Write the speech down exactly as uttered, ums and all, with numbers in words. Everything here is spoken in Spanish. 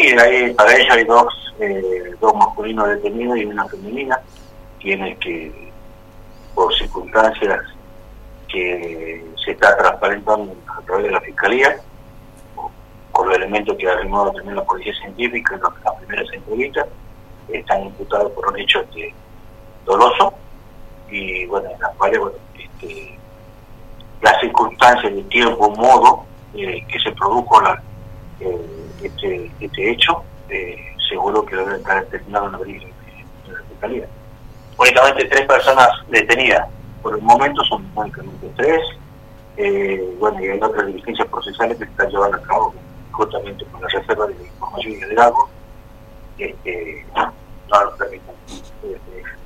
hay, para ello hay dos, eh, dos masculinos detenidos y una femenina, quienes que por circunstancias que se está transparentando a través de la Fiscalía, con los elementos que ha arrimado también la Policía Científica en las primeras entrevistas, están imputados por un hecho este, doloso, y bueno, en las cuales, bueno, este, las circunstancias de tiempo, modo eh, que se produjo la, eh, este, este hecho, eh, seguro que debe estar determinado en la, en la Fiscalía. Únicamente tres personas detenidas. Por el momento son únicamente tres. Eh, bueno, y hay otras diligencias procesales que se están llevando a cabo justamente con la reserva de información y liderazgo. Este, no, no nos permiten. Este,